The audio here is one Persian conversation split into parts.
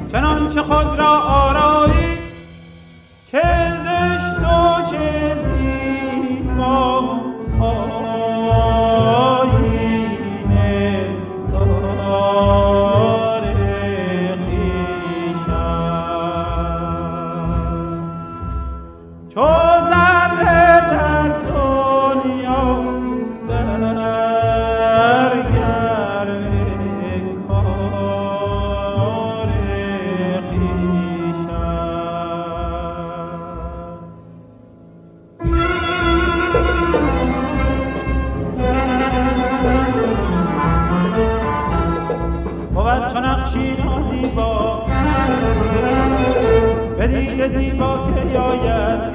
چنانچه خود را آرایی چه زشت و چه زیبا آیینه دار خویشم چو ذره در دنیا سرگرم کار بود چو نقشی نازیبا به دید زیبا که آید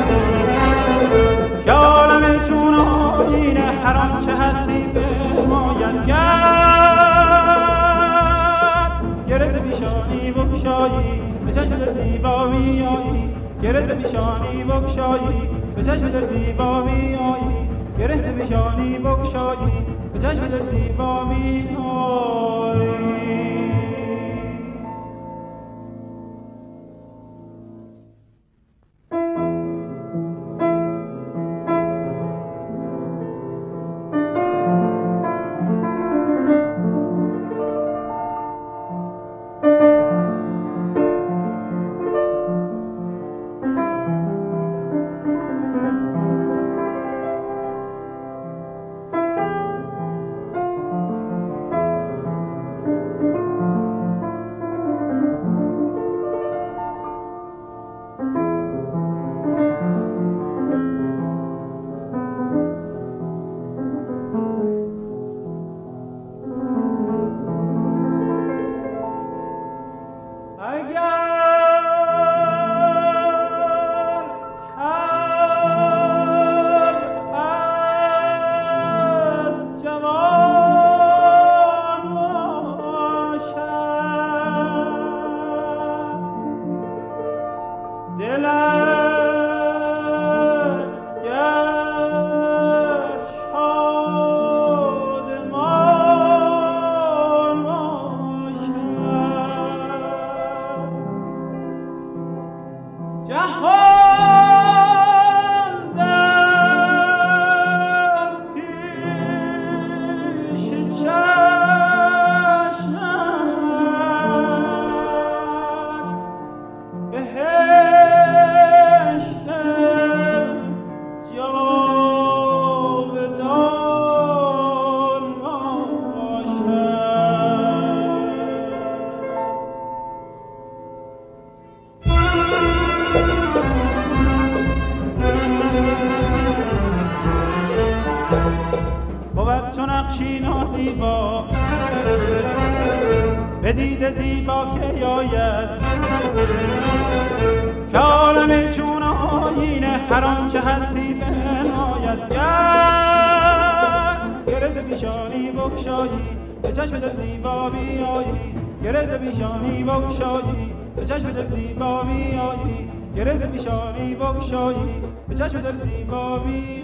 که عالم چون آیینه هر آنچه هستی بنماید گرز پیشانی بگشایی به چشم در زیبا میایی گرز پیشانی بگشایی به چشم در زیبا میایی گرز پیشانی بگشایی به چشم در زیبا میایی به دید زیبا که آید که عالم چون آیینه هر آنچه هستی بنماید گرز پیشانی بگشایی به چشم در زیبا بیایی گرز پیشانی بگشایی به چشم در زیبا بیایی گرز پیشانی بگشایی به چشم در زیبا بیایی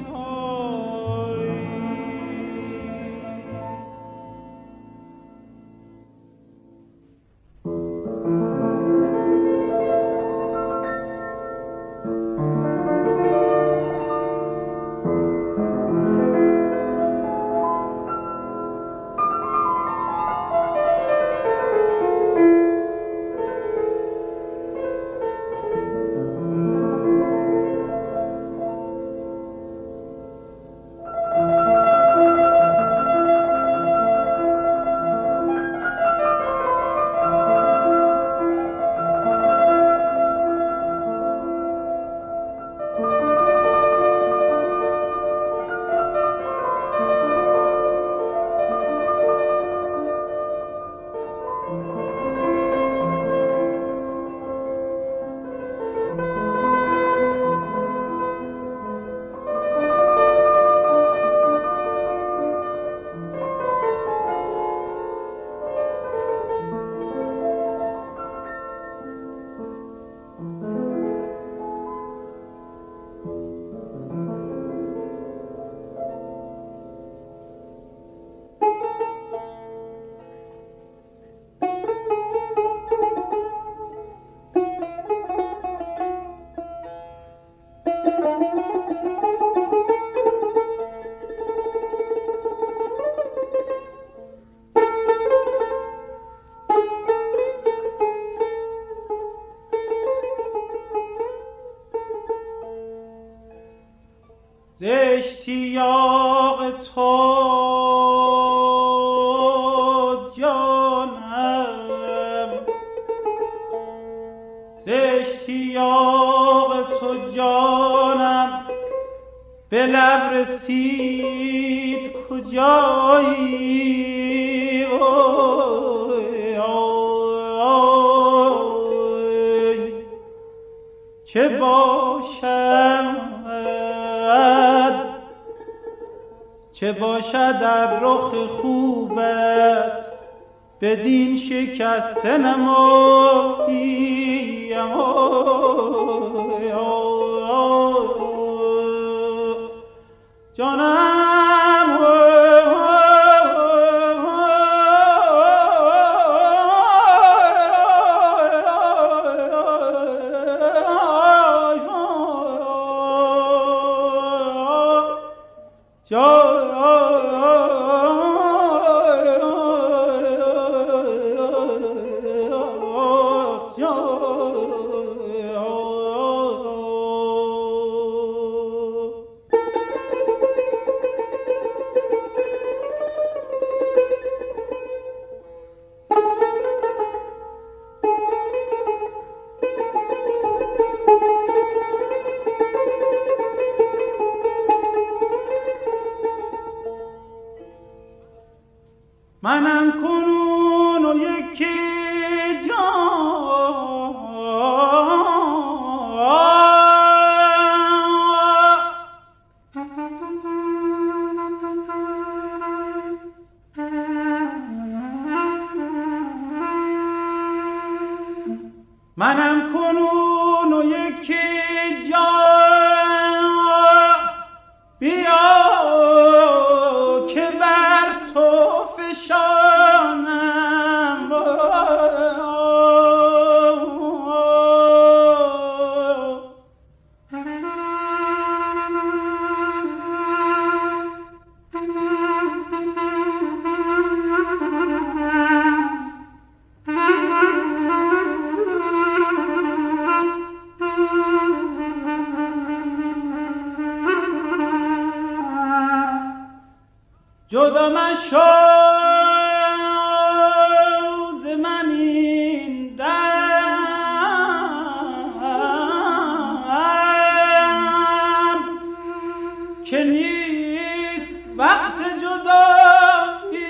اشتیاق تو جانم، ز اشتیاق تو جانم به لب رسید کجایی چه باشد در رخ خوبت بدین شکسته نماییم جانم منم کنون و یکی منم کنون و یکی جان بیا که بر تو فشانم جدا مشو ز من این دم که نیست وقت جدایی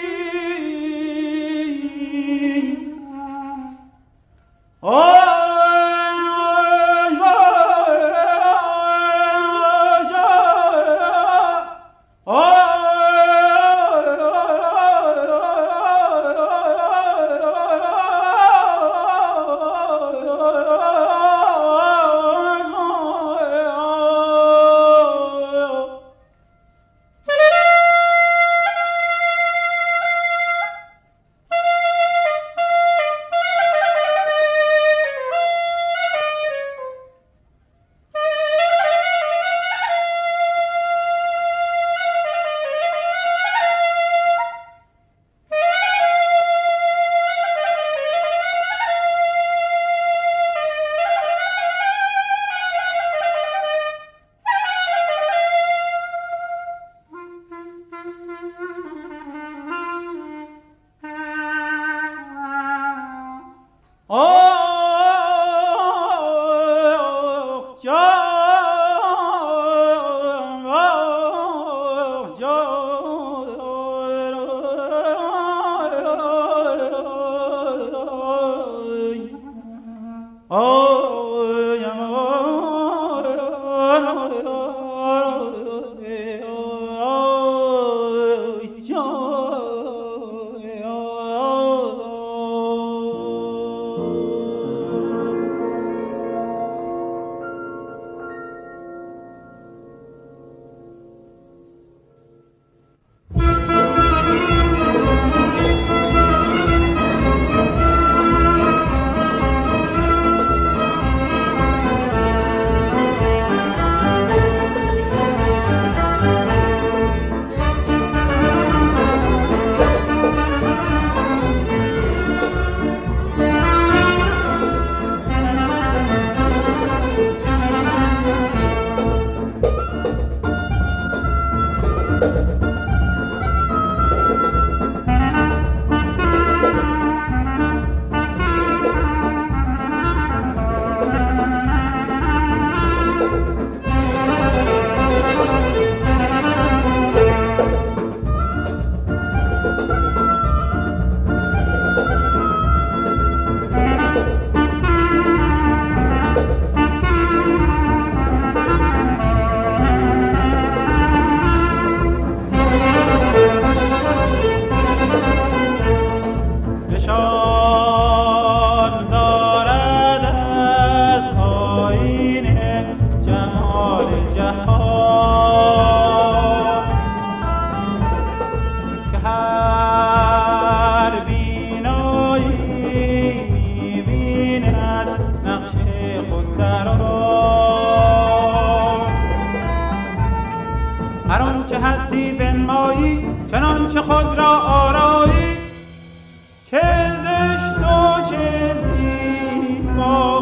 چه هستی بنمایی چنانچه خود را آرایی چه زشت و چه زیبا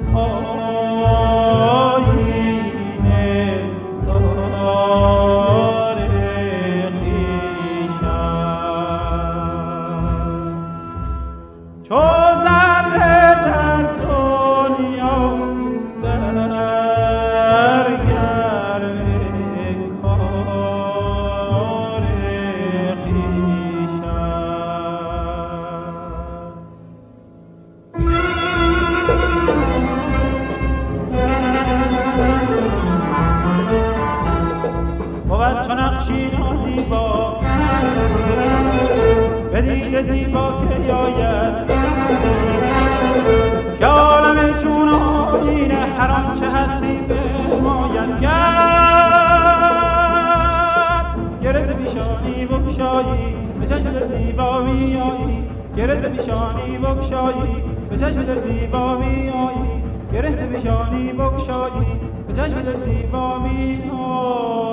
آیینه دار خویشم چو ذره در دنیا سرگرم کار خویشم بود چو نقشی نازیبا به دید زیبا که آید که عالم چون آیینه هر آنچه هستی بنماید گر ز پیشانی بگشایی به چشم در زیبا میآیی گر ز پیشانی بگشایی به چشم در زیبا میآیی گر ز پیشانی بگشایی به چشم در زیبا میآیی